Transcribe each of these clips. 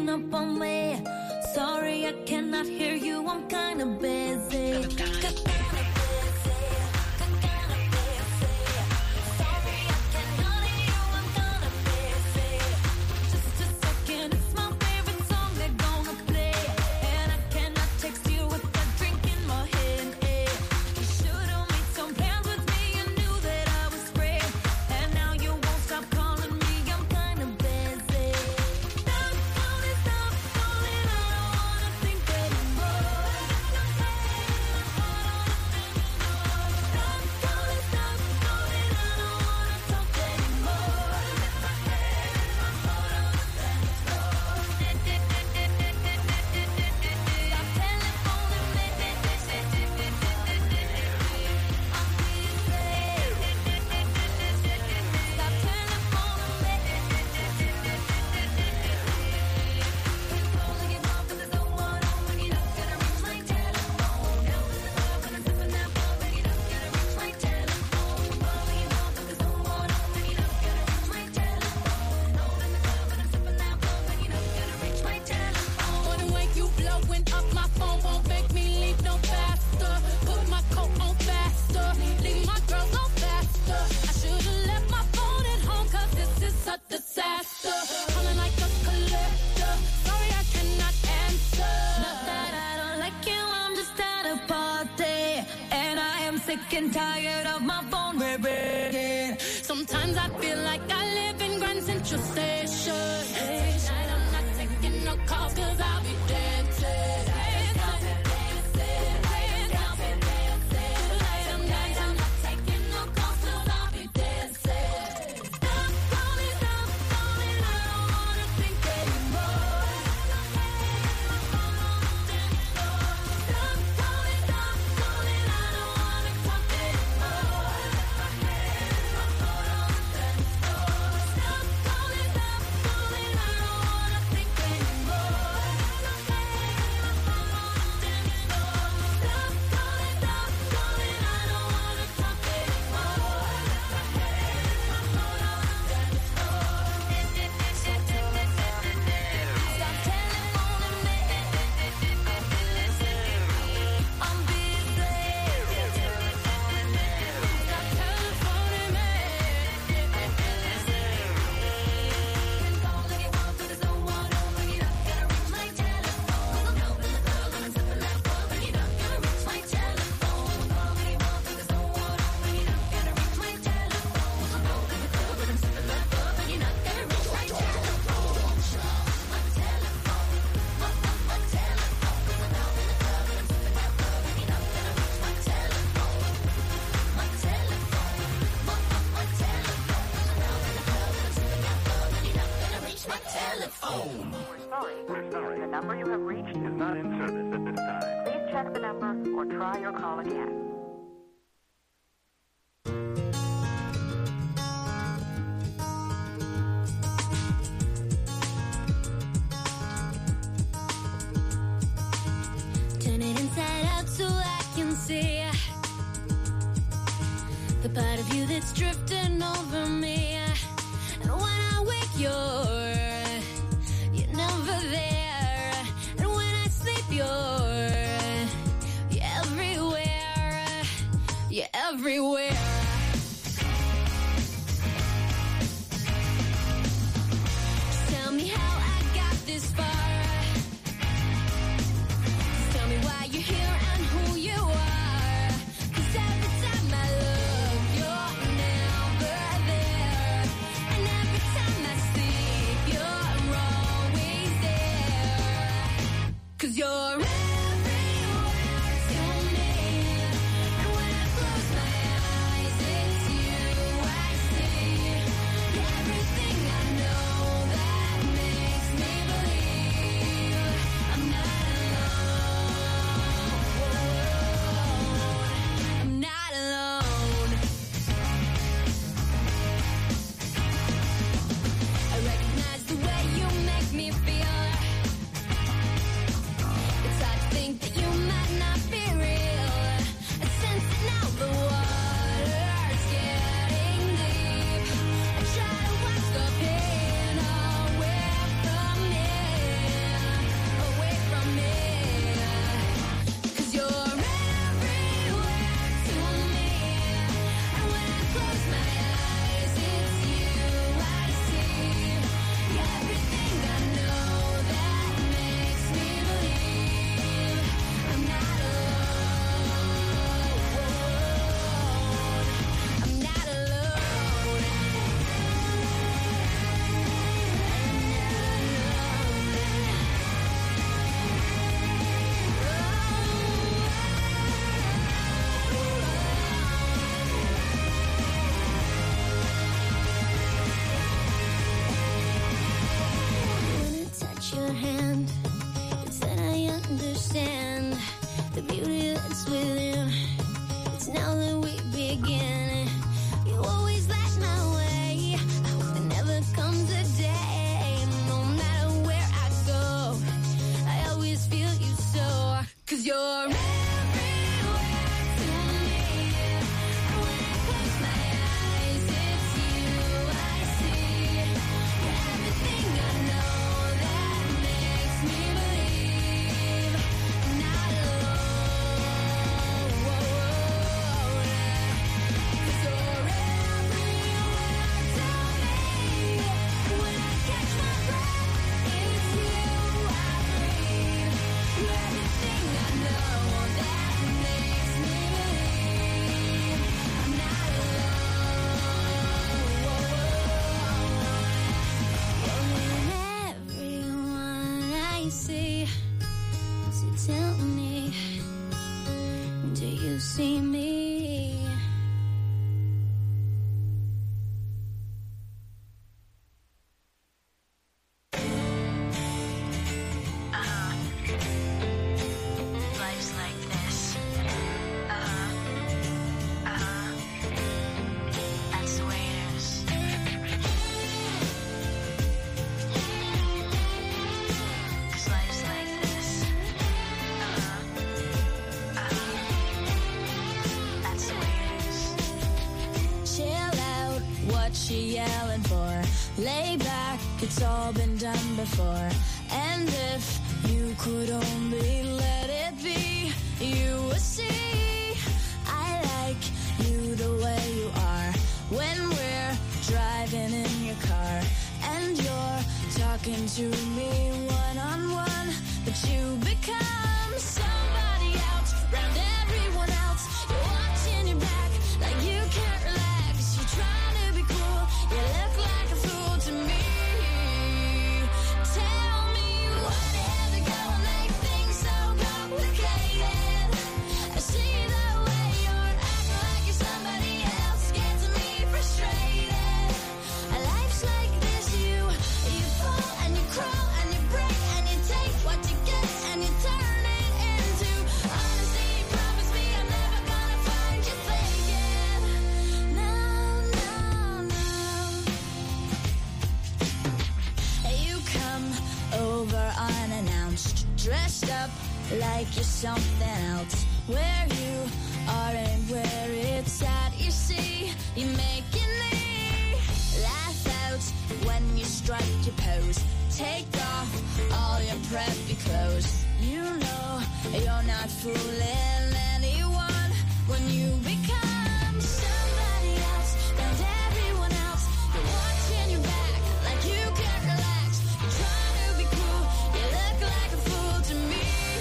hang up on me. Sorry, I cannot hear you, I'm kinda busy. And tired of my phone ringing. Sometimes I feel like I live in Grand Central Station. Tonight I'm not taking no calls 'cause I'll be dancing. You're everywhere to me, and when I close my eyes see me. Life's like this. That's the way it is. 'Cause life's like this. That's the way it is. Chill out, what she yelling for? Lay back, it's all been done before. And if you could only let it be, you would see I like you the way you are. When we're driving in your car and you're talking to me one-on-one, but you become somebody else, round everyone else. You're watching your back like you can't relax. You're trying to be cool, you look like a fool to me. Tell me what had to go and make things so complicated. I see the way you're acting like you're somebody else, gets me frustrated. Life's like this, you fall and you crawl and you break and you take what you get and you turn it into honesty. Promise me I'm never gonna find you faking. No, no, no. You come over unannounced, dressed up like you're something else. Where you are and where it's at, you see, you making me laugh out when you strike your pose. Take off all your preppy clothes. You know you're not fooling anyone when you become somebody else, round everyone else. You're watching your back like you can't relax. You're trying to be cool, you look like a fool to me.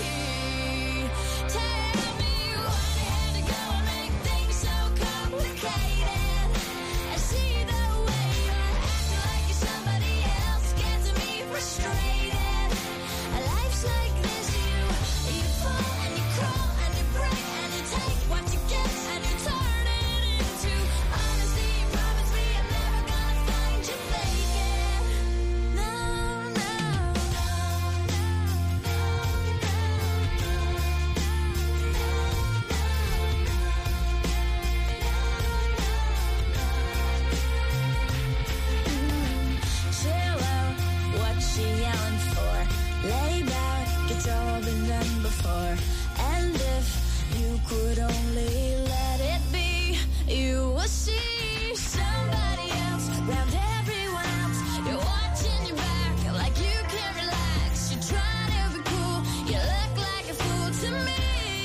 Tell me what had to go and make things so complicated. I see the way you're acting like you're somebody else, gets me frustrated. Life's like this, you fall and you crawl and you break and you take what you get and you turn it into honesty. Promise me I'm never gonna find you faking. No, no, no, chill out, what she yelling for? Lay back, it's all been done before. And if you could only let it be, you will see somebody else, round everyone else. You're watching your back like you can't relax. You're trying to be cool, you look like a fool to me.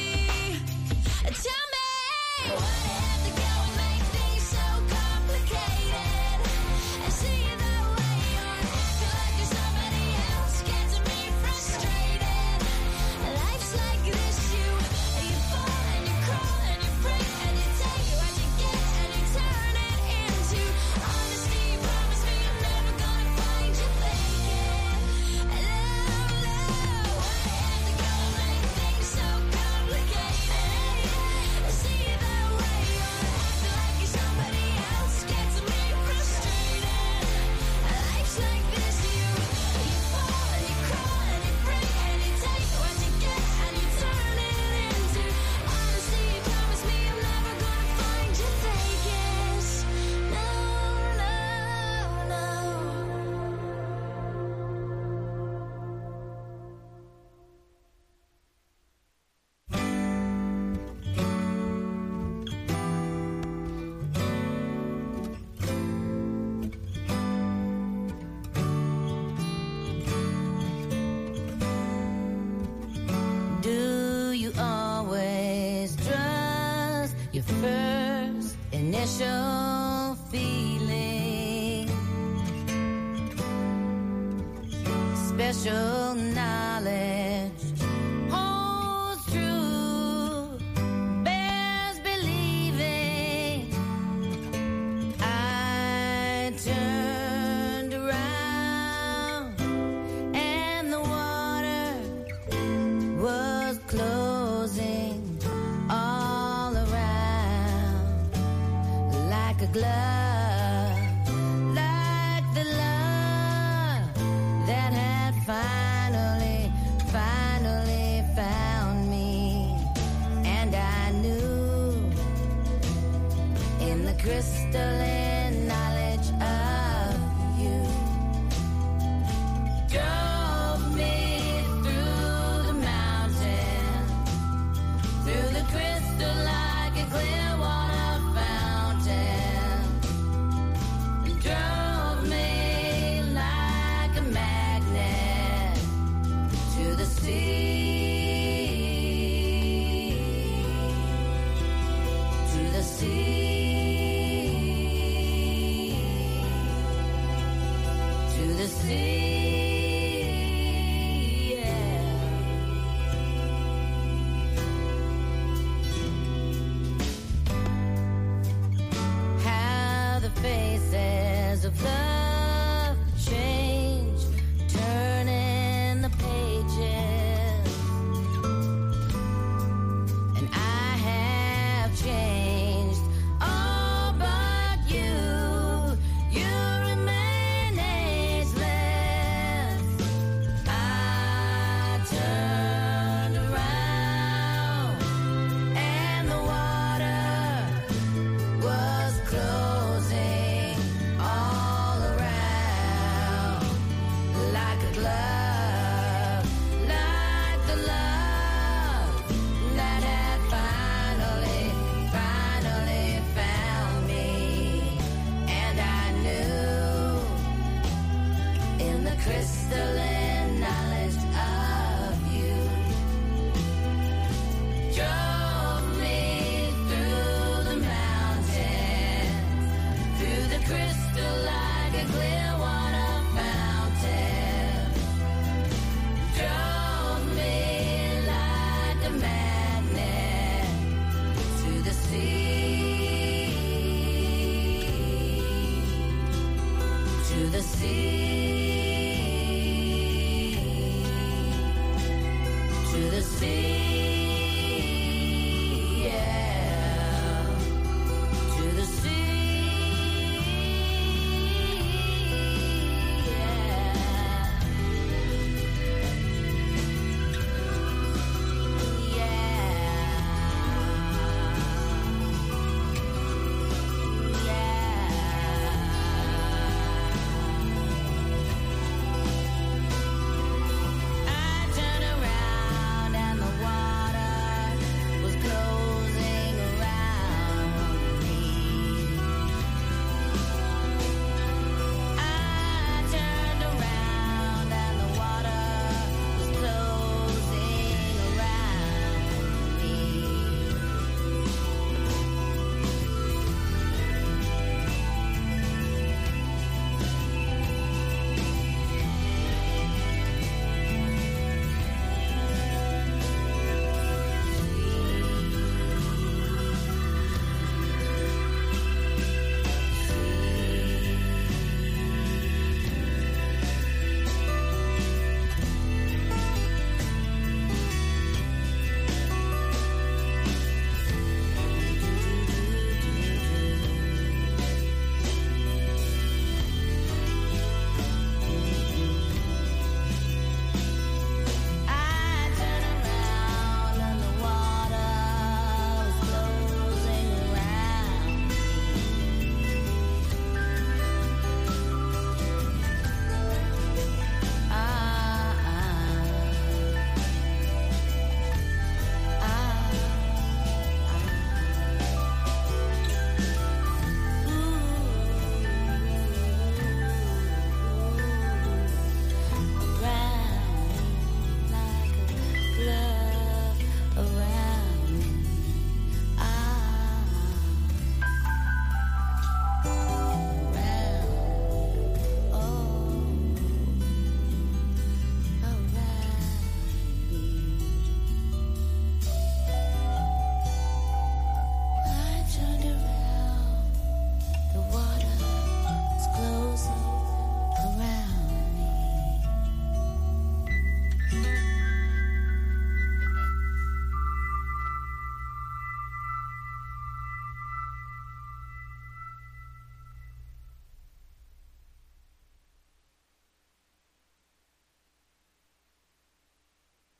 Tell me what had to go and make things so complicated. I see the way you're acting like you're somebody else, gets me frustrated. Life's like this, you fall and you crawl and you break and you take what you get and you turn it into honesty. Promise me I'm never gonna find you faking. What had to go and make things so complicated. I see the way you're acting like you're somebody else, gets me frustrated. Life's like this, you fall and you crawl and you break and you take what you get and you turn it into honesty. Promise me I'm never gonna find you faking. No, no, no. Do you always trust your first initial feeling? Special knowledge holds true, bears believing. I turned around and the water was closing all like a glove, like the love that had finally found me. And I knew in the crystalline knowledge of you. Drove me through the mountain, through the crystal like a clear water fountain. Drove me like a magnet to the sea, to the sea, to the sea. How the faces of love change, turning the pages, and I have changed. All but you, you remain ageless. I turned around, and the water was closing all around, like a glove, like the love that had finally found me. And I knew in the crystalline knowledge of you. Drove me through the mountains, through the crystal like a clear water fountain. Drove me like a magnet to the sea, to the sea, to the sea, yeah, to the sea, I turn around and the water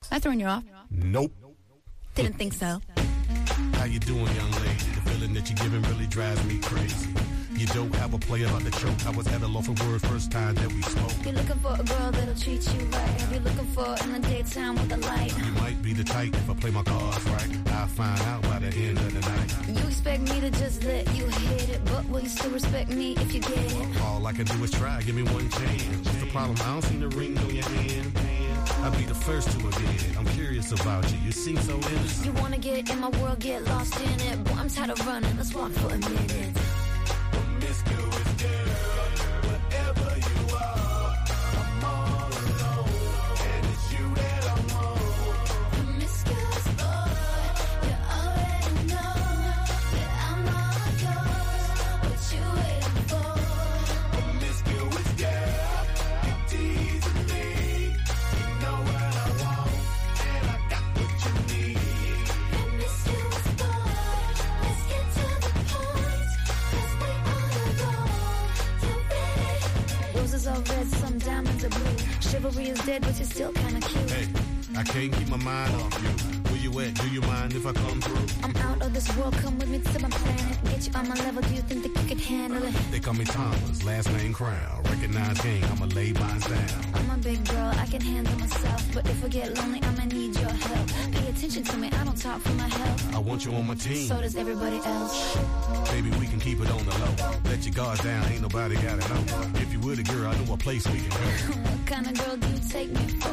I throwing you off? Nope. Didn't think so. How you doing, young lady? The feeling that you're giving really drives me crazy. You don't have a player like the choke. I was at a loss for word first time that we spoke. You're looking for a girl that'll treat you right. You're looking for in the daytime with the light. You might be the type if I play my cards right. I'll find out by the end of the night. You expect me to just let you hit it, but will you still respect me if you get it? All I can do is try, give me one chance. What's the problem? I don't see the ring on your hand. I'll be the first to admit it. I'm curious about you. You seem so innocent. You wanna get in my world, get lost in it. Boy, I'm tired of running. Let's walk for a minute. Promiscuous girl, whatever you are, I'm all alone, and it's you that I want. Promiscuous boy, you already know that I'm all yours. What you waiting for? Promiscuous girl, you're teasing me. You know what I want, and I got what you need. Promiscuous boy, let's get to the point, 'cause we on the road. You ready? Roses are red, some diamonds are blue. Chivalry is dead, but you're still kinda cute. Hey, I can't keep my mind off you. Where you at? Do you mind if I come through? I'm out of this world, come with me to my planet. Get you on my level, do you think that you could handle it? They call me Thomas, last name Crown. Recognize game, I'ma lay mine down. I'm a big girl, I can handle myself. But if I get lonely, I'ma need your help. Pay attention to me, I don't talk for my health. I want you on my team. So does everybody else. Baby, we can keep it on the low. Let your guard down, ain't nobody gotta know. If you were the girl, I know a place we can go. What kind of girl do you take me for?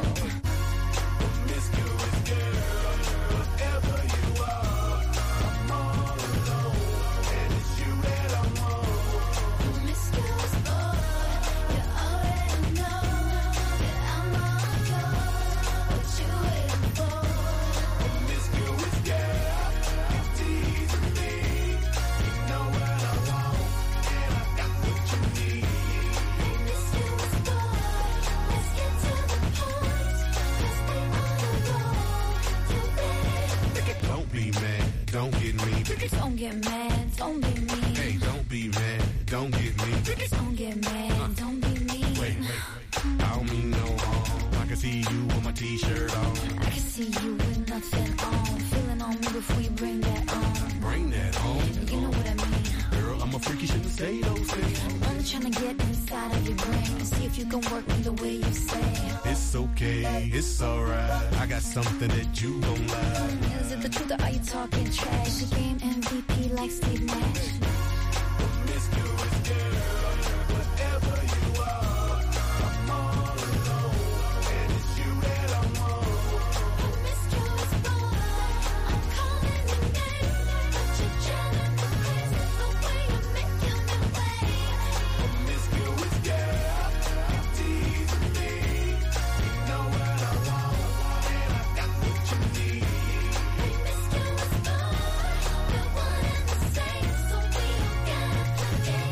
Promiscuous girl, whatever you are, I'm all alone, and it's you that I want. Promiscuous boy, you already know that I'm all yours. What you waiting for? Promiscuous girl, you're teasing me. You know what I want, and I got what you need. Promiscuous boy, let's get to the point, 'cause we on the road. You ready? Don't be mad, don't get me. Don't get mad, don't be mean. Hey, don't be mad, don't get me. Don't get mad, don't be mean. Wait, I don't mean no harm. I can see you with my t-shirt on. I can see you with nothing on. Feeling on me before you bring that on. Bring that home. You know what I mean. Girl, I'm a freaky, shouldn't say those things. I'm trying to get inside of your brain and see if you can work me the way you say. It's okay, it's alright. I got something that you gon' like. Is it the truth or are you talking trash? You game MVP like Steve Nash. Promiscuous girl, whatever you are, I'm all alone, and it's you that I want. Promiscuous boy, I'm calling your name, but you're driving me crazy the way you're making me wait. Promiscuous girl, you're teasing me. You know what I want, and I got what you need. Promiscuous boy, we're one and the same, so we don't gotta play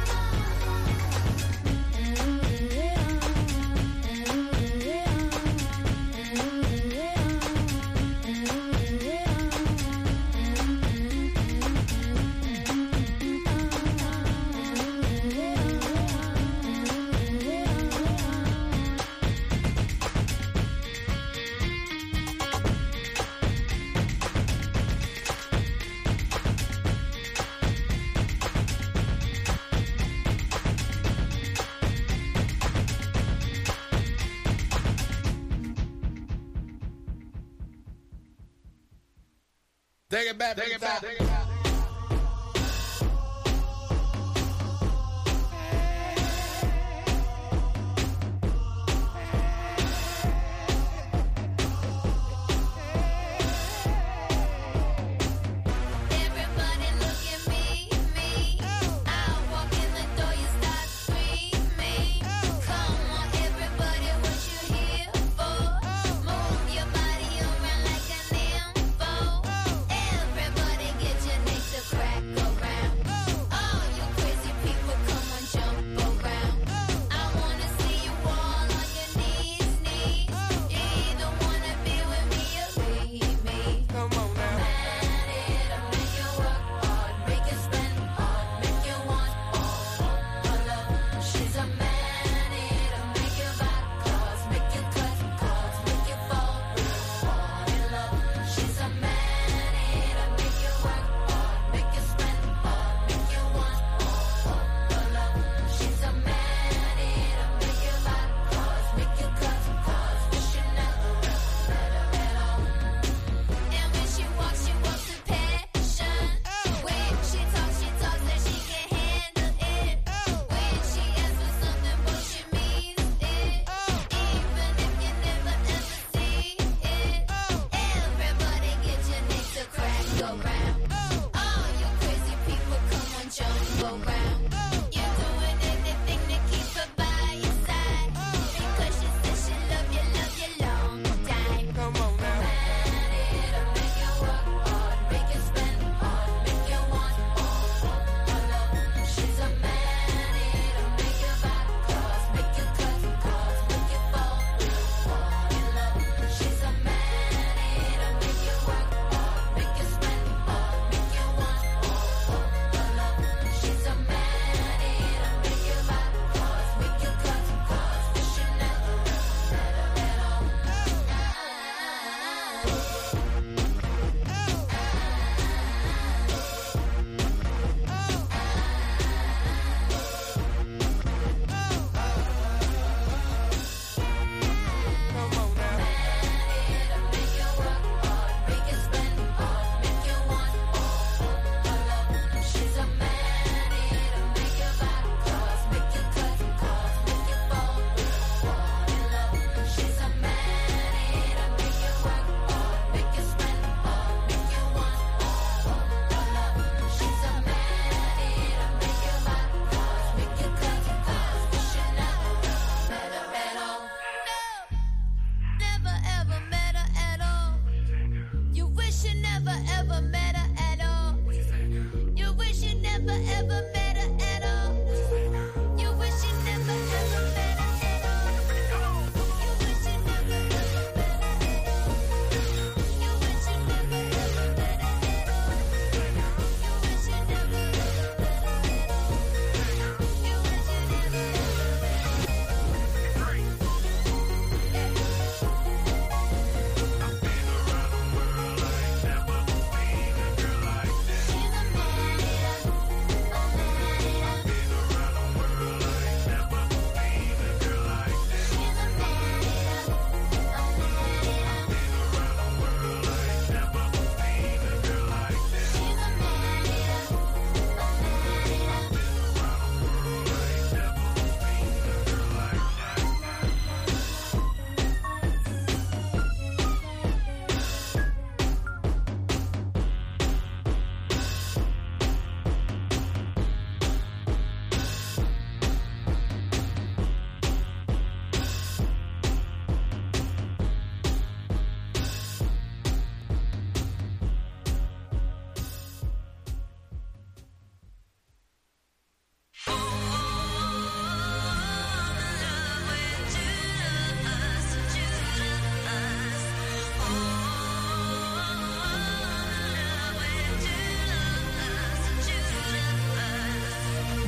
Take it back, take it back, take it back. Everybody look at me. I walk in the door, you start screaming. Come on, everybody, what you here for? Move your body around like an info. Everybody get your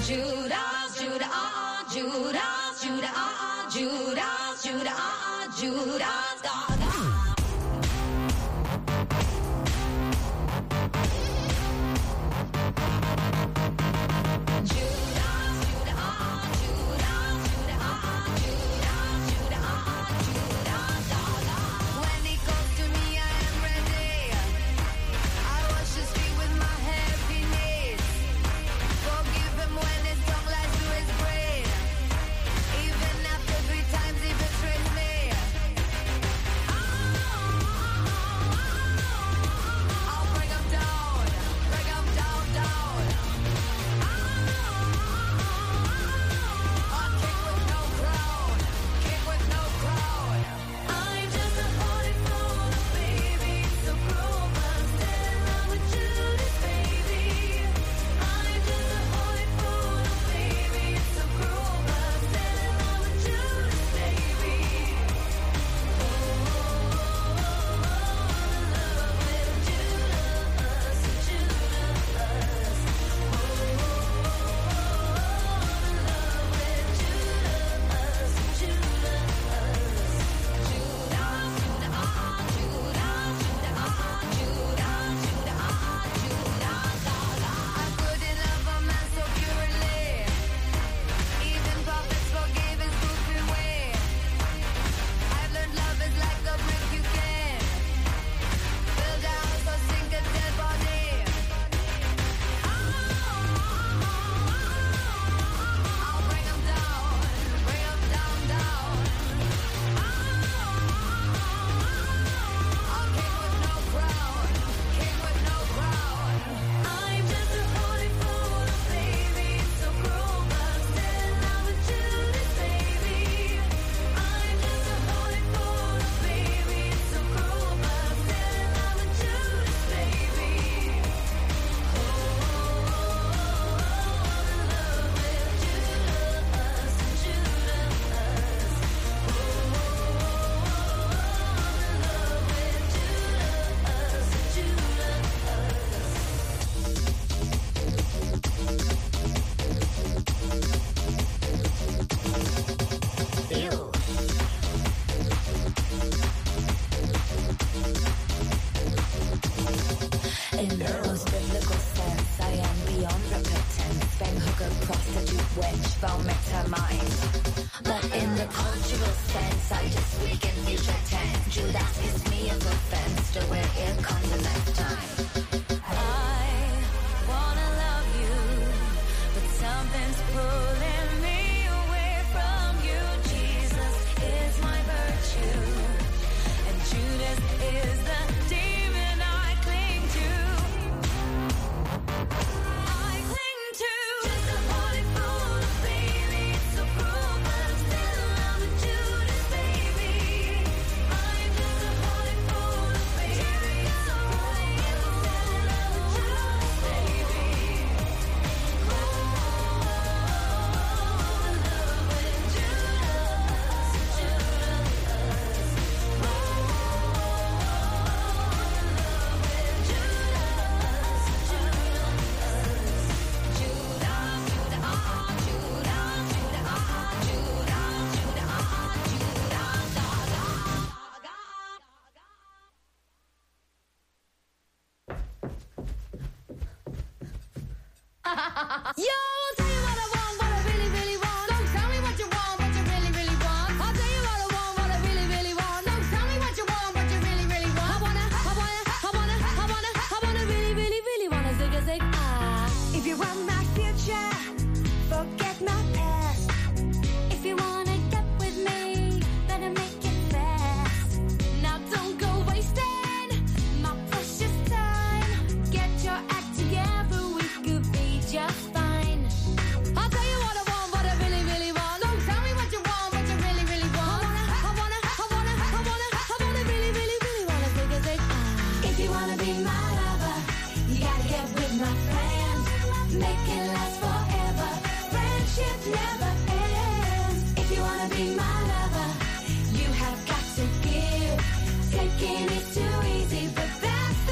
Judas, Judas, Judas, Judas, Judas, Judas, Judas, Gaga.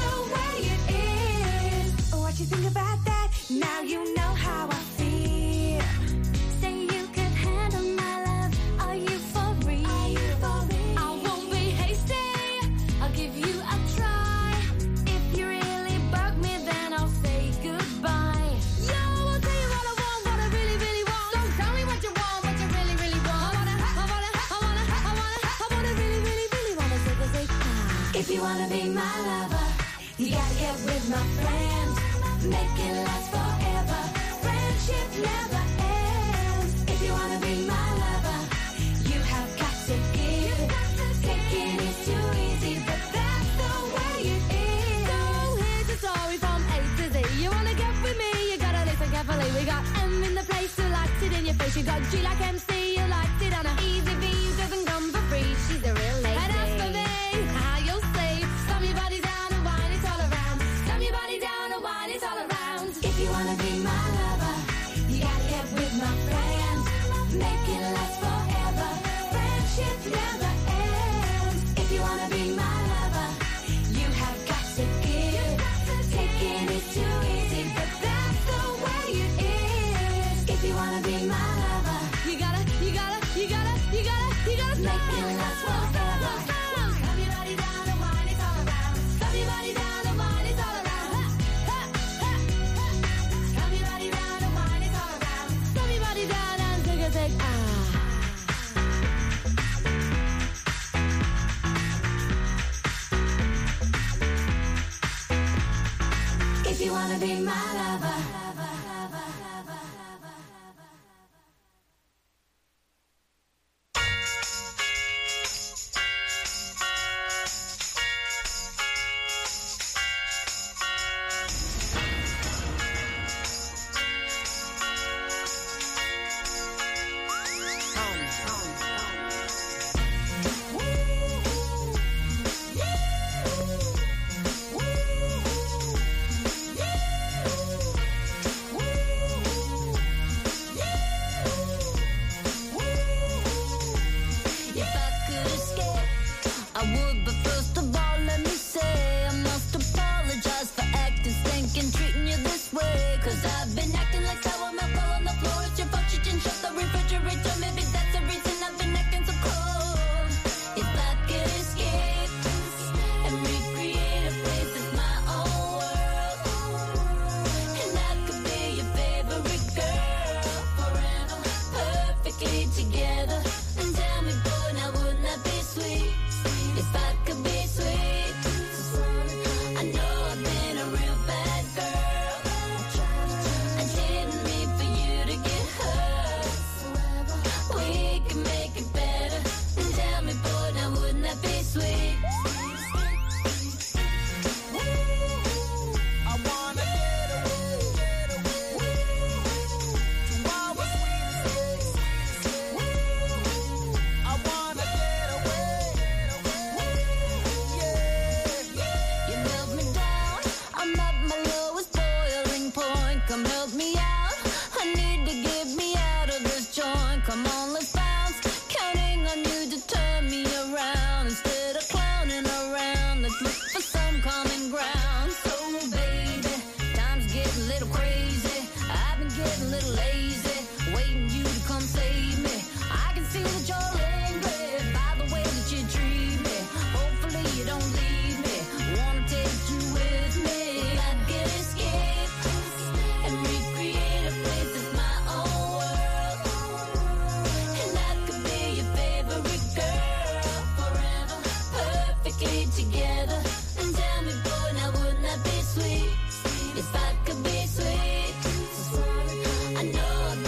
Now you know how I feel. If you wanna be my lover, you gotta get with my friends. Make it last forever. Friendship never ends. If you wanna be my lover, you have got to give. Taking is too easy, but that's the way it is. So here's a story from A to Z. You wanna get with me, you gotta listen carefully. We got M in the place who likes it in your face. You got G like MC, you likes it on a easy V, doesn't come for free. She's a real lady. And as for me, how you'll say, slam your body down and wine it all around. Slam your body down and wine it all around. If you wanna be my lover, you gotta get with my friends. Make it last forever. Friendship never ends. If you wanna be my lover, you have got to give. Taking is too easy, but that's the way it is. If you wanna be my lover, you gotta make it last forever. Slam your body down and wine it all around. Slam your body down and wine it all around. Slam your body down and wine it all around. Slam your body down and take a take. If you wanna be my lover. If I could be sweet, I know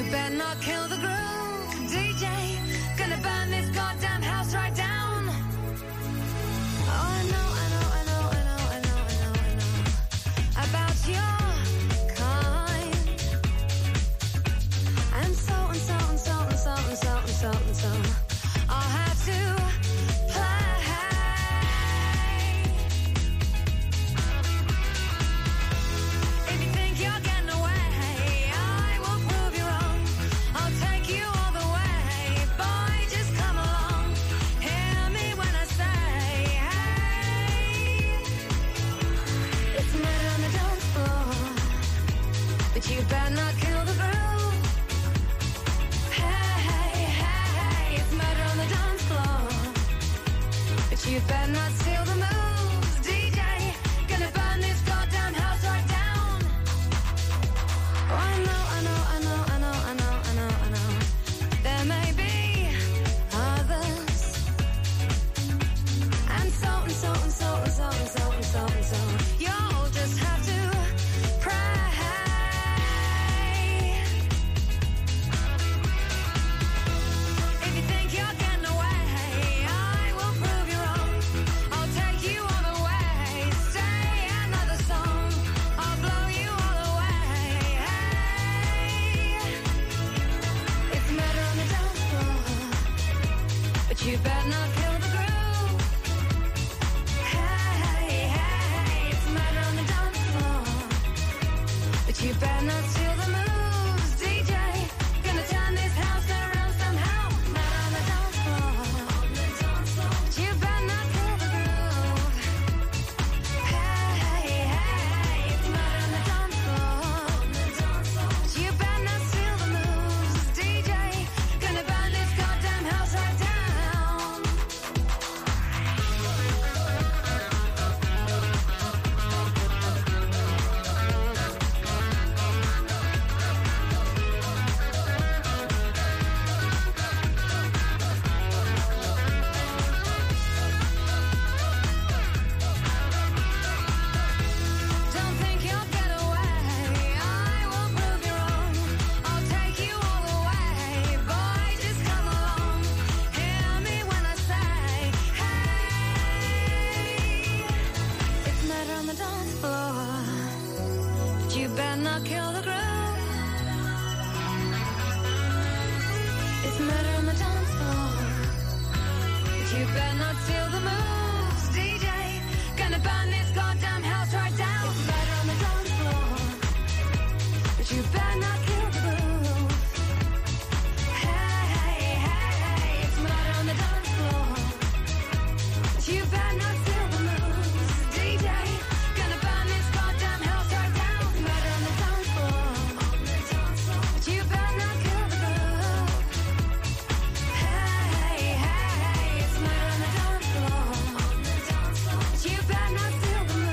better not kill the groove, DJ. Gonna burn this goddamn house right down. Oh, I know about your kind. And so I'll have to you better not kill the groove. Hey, it's murder on the dance floor. But you better not steal the moves, DJ. Gonna burn this goddamn house right down. Oh, I know. There may be others. And so. You'll just have to pray. You better not kill the groove. Hey, it's murder on the dance floor. But you better not steal the moves, DJ. Gonna turn this house around somehow. Murder on the dance floor. But you better not kill the groove. Hey, it's murder on the dance floor. But you better not steal the moves, DJ. Gonna burn this goddamn house right down. Don't think you'll get away. I will prove you wrong. I'll take you all the way. Boy, just come along. Hear me when I say, hey, it's murder on the dance floor. But you better not kill the groove. It's murder on the dance floor. But you better not steal the moves, DJ. Gonna burn this goddamn house right down. It's murder on the dance floor. But you better not kill the groove. Hey, it's murder on the dance floor. But you better not steal the moves, DJ. Gonna burn this goddamn house right down. It's murder on the dance floor. But you better not kill the groove. Hey, it's murder on the dance floor. But you better not steal the moves.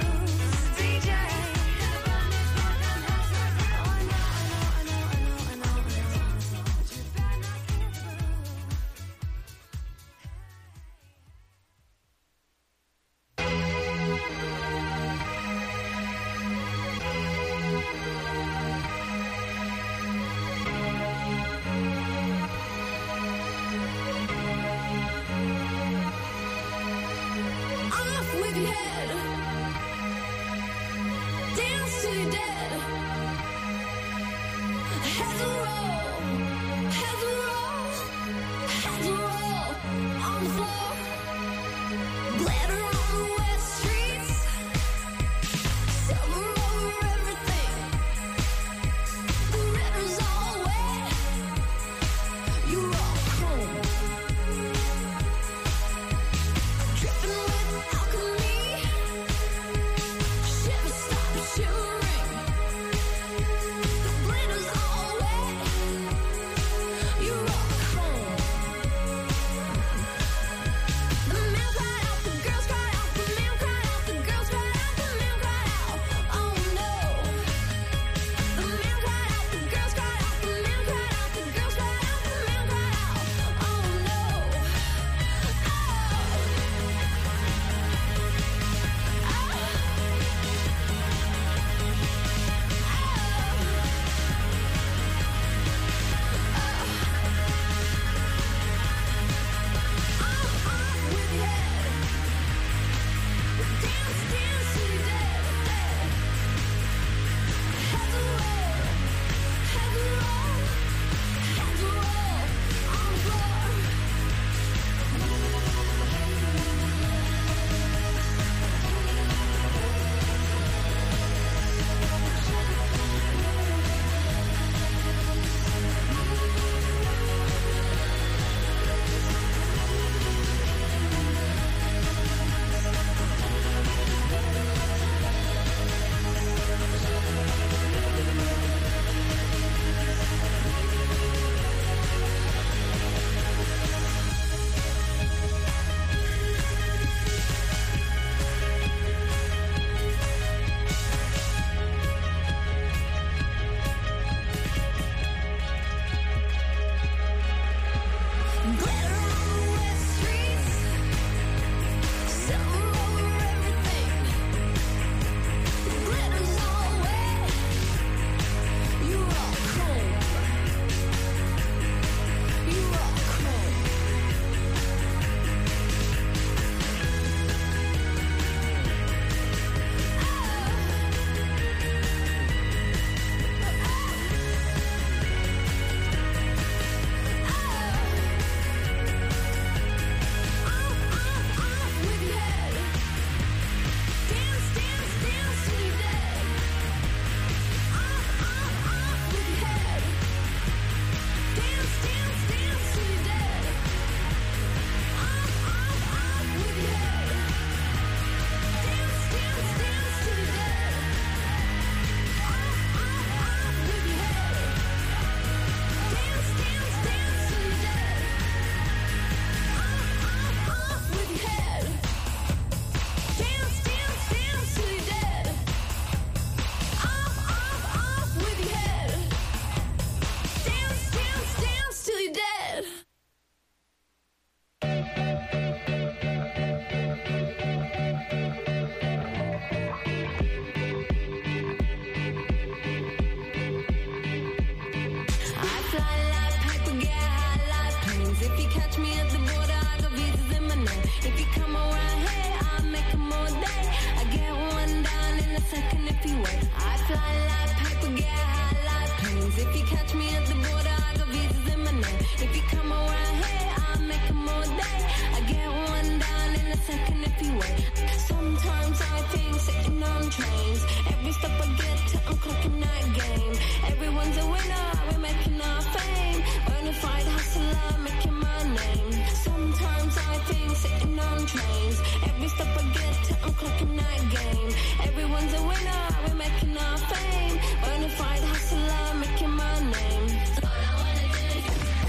Milky Way. Sometimes I think sitting on trains. Every step I get to, I'm clocking that game. Everyone's a winner, we're making our fame. Bonafide hustler, making my name. Sometimes I think sitting on trains. Every step I get to, I'm clocking that game. Everyone's a winner, we're making our fame. Bonafide hustler, making my name. All I wanna do is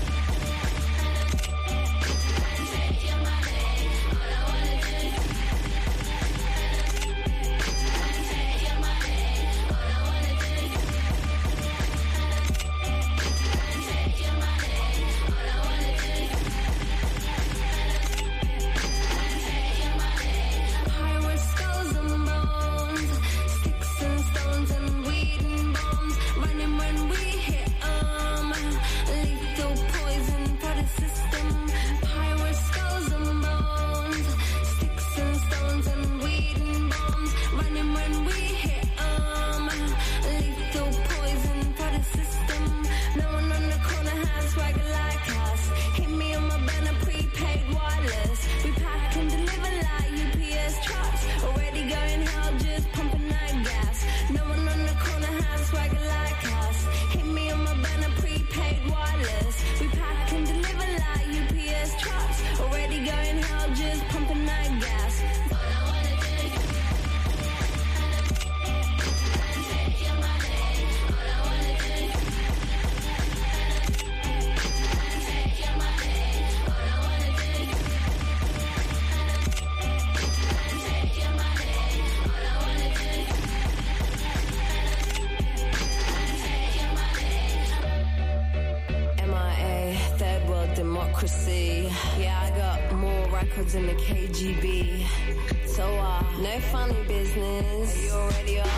take your money. All I wanna do is take your money. All I wanna do is take your money. All I wanna do is take your money. High with skulls and bones, sticks and stones and weed and bombs. Running when we hit 'em. Lethal poison for the system. High with skulls and bones, sticks and stones and weed and bombs. Running when we hit 'em. Lethal poison for the system. No one on the corner has swagger like us. Hit me on my banner, prepaid wireless. We pack and deliver like UPS trucks. Already going hell, just pumping that gas. No one on the corner has swagger like us. Hit me on my banner, prepaid wireless. We pack and deliver like UPS trucks. Already going hell, just pumping that gas. All I wanna do is take your money. All I wanna do is take your money. All I wanna do is take your money. All I wanna do is take your money. MIA, third world democracy. Yeah, I got more records than the KGB. So, no funny business. You already are.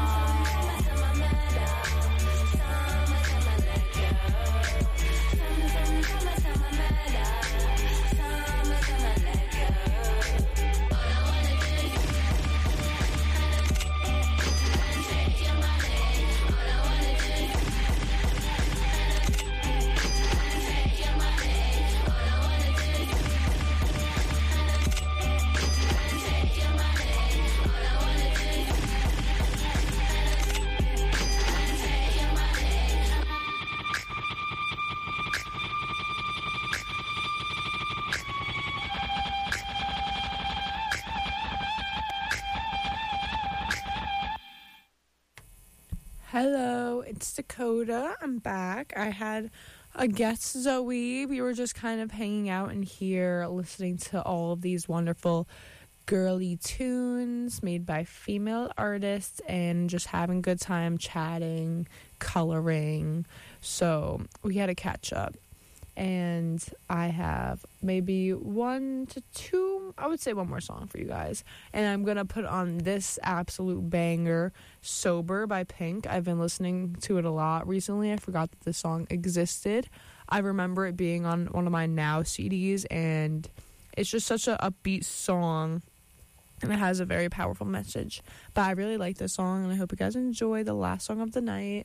Hello, it's Dakota. I'm back. I had a guest, Zoe. We were just kind of hanging out in here listening to all of these wonderful girly tunes made by female artists and just having a good time chatting, coloring. So we had to catch up. And I have maybe 1 to 2, I would say one more song for you guys. And I'm going to put on this absolute banger, Sober by Pink. I've been listening to it a lot recently. I forgot that this song existed. I remember it being on one of my Now CDs, and it's just such an upbeat song. And it has a very powerful message. But I really like this song, and I hope you guys enjoy the last song of the night.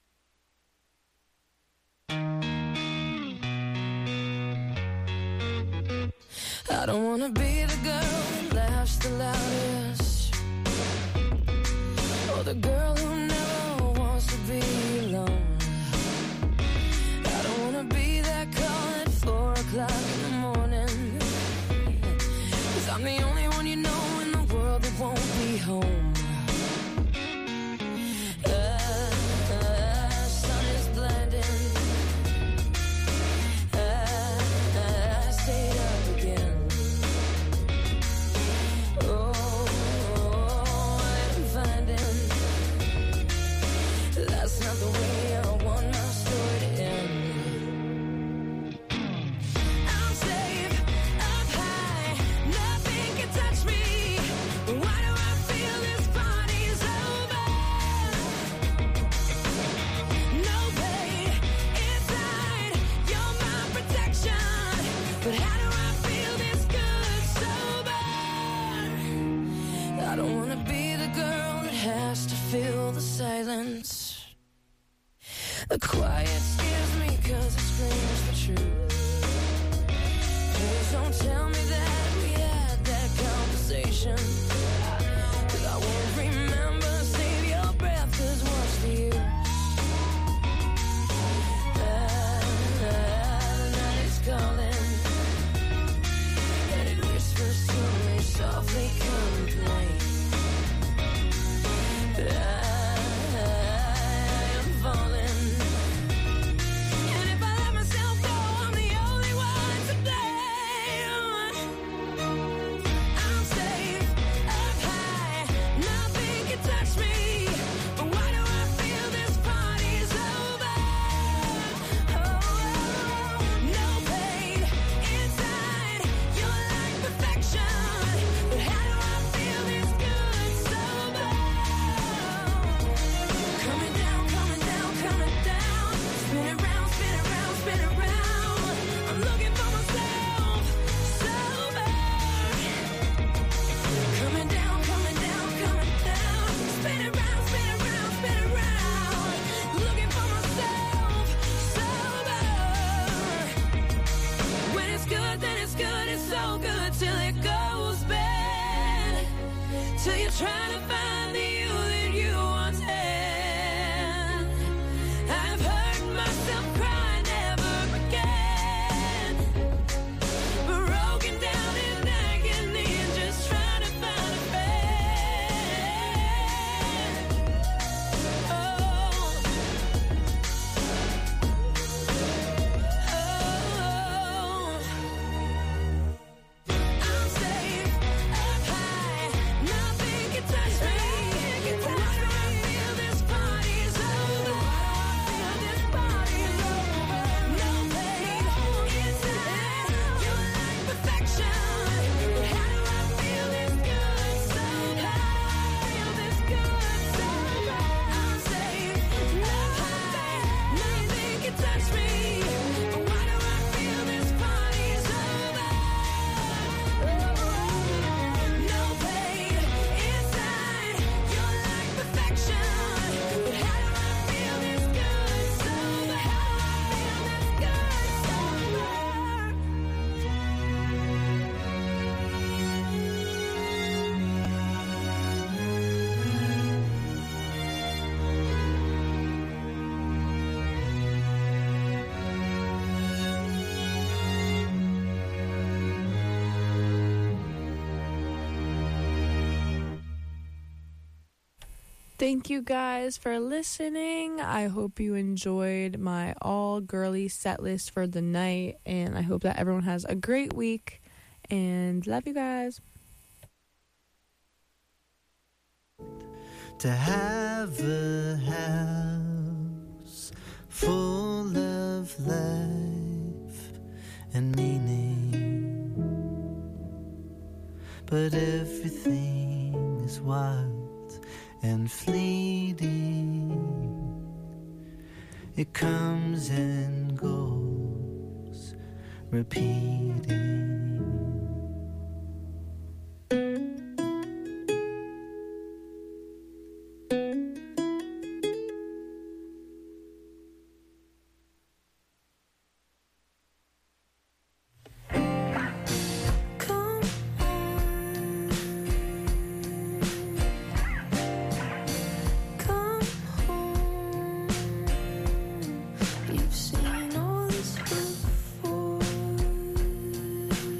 I don't wanna be the girl that laughs the loudest, or the girl who never wants to be alone. I don't wanna be that call at 4 o'clock in the morning, 'cause I'm the only one you know in the world that won't be home. Sun is blinding. I stayed up again. I'm finding that's not the way I want my story to end. I'm safe, up high, nothing can touch me. Why do I feel this party's over? No pain inside, you're my protection. But how do I feel this good sober? I don't wanna be the girl that has to fill the silence. The quiet scares me 'cause it screams the truth. Please don't tell me that we had that conversation. it goes bad. Till you're trying to find the you that you once had. I've heard myself cry never again. Broken down in agony and just trying to find a friend. Oh. I'm safe up high, nothing can touch me. Why do I feel this party's over? Feel this party's over. No pain inside, you're like perfection. But how do I feel this good somehow? Feel this good somehow. I'm safe up high, nothing can touch me. Why do I feel this party's over? No pain inside, you're like perfection. But how do I feel this good sober? How do I feel this good sober? Thank you guys for listening. I hope you enjoyed my all girly set list for the night, and I hope that everyone has a great week, and love you guys. To have a house full of life and meaning, but everything is wild and fleeting. It comes and goes, repeating. Come home. You've seen all this before.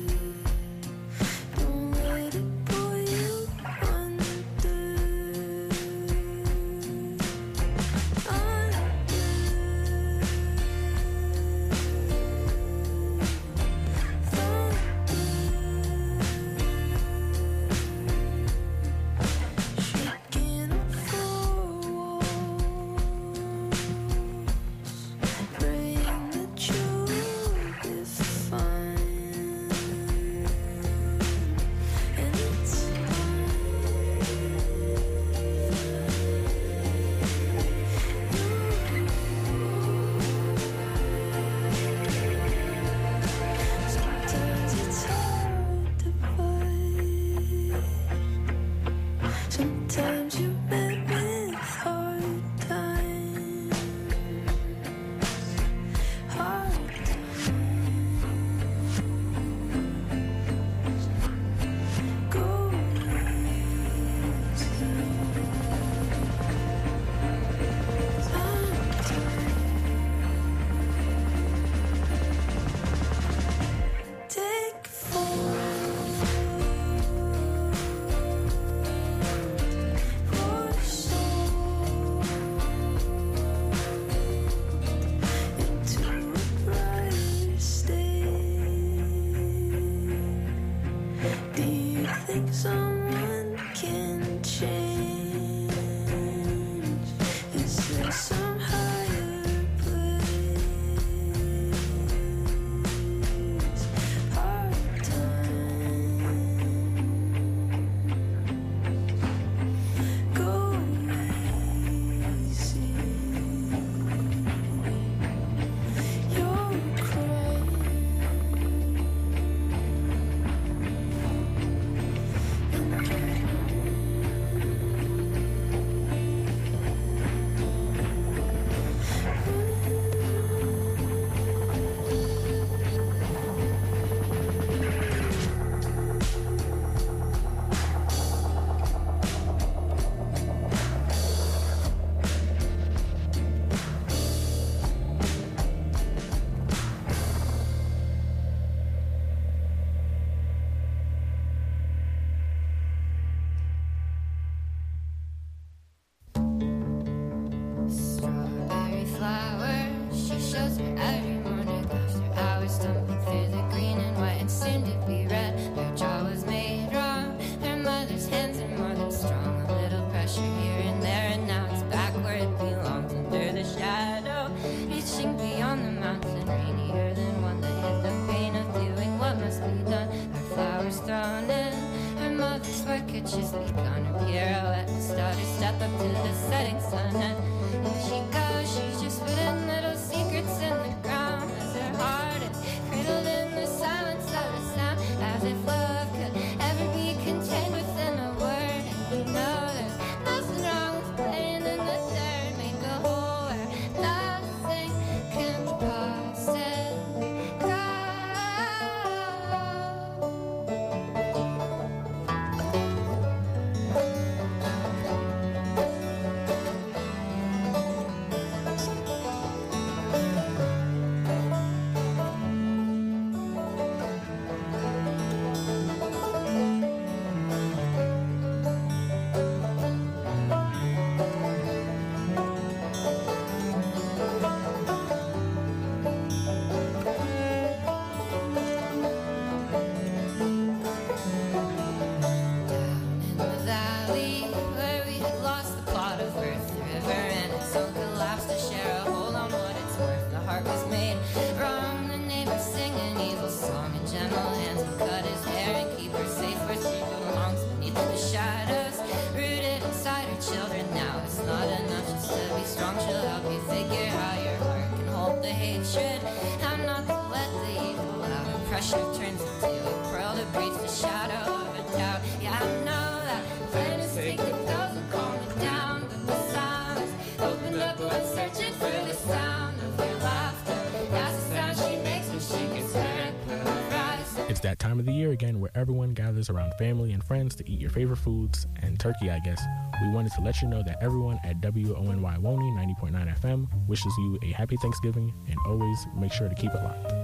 that time of the year again where everyone gathers around family and friends to eat your favorite foods and turkey, I guess. We wanted to let you know that everyone at WONY Woney 90.9 FM wishes you a happy Thanksgiving, and always make sure to keep it locked.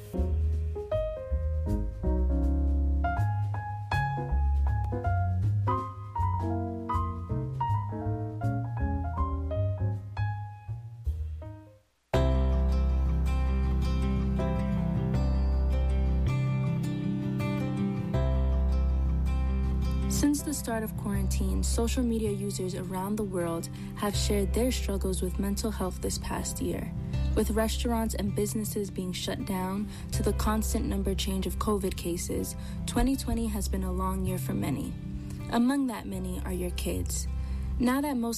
Since the start of quarantine, social media users around the world have shared their struggles with mental health this past year. With restaurants and businesses being shut down to the constant number change of COVID cases, 2020 has been a long year for many. Among that many are your kids. Now that most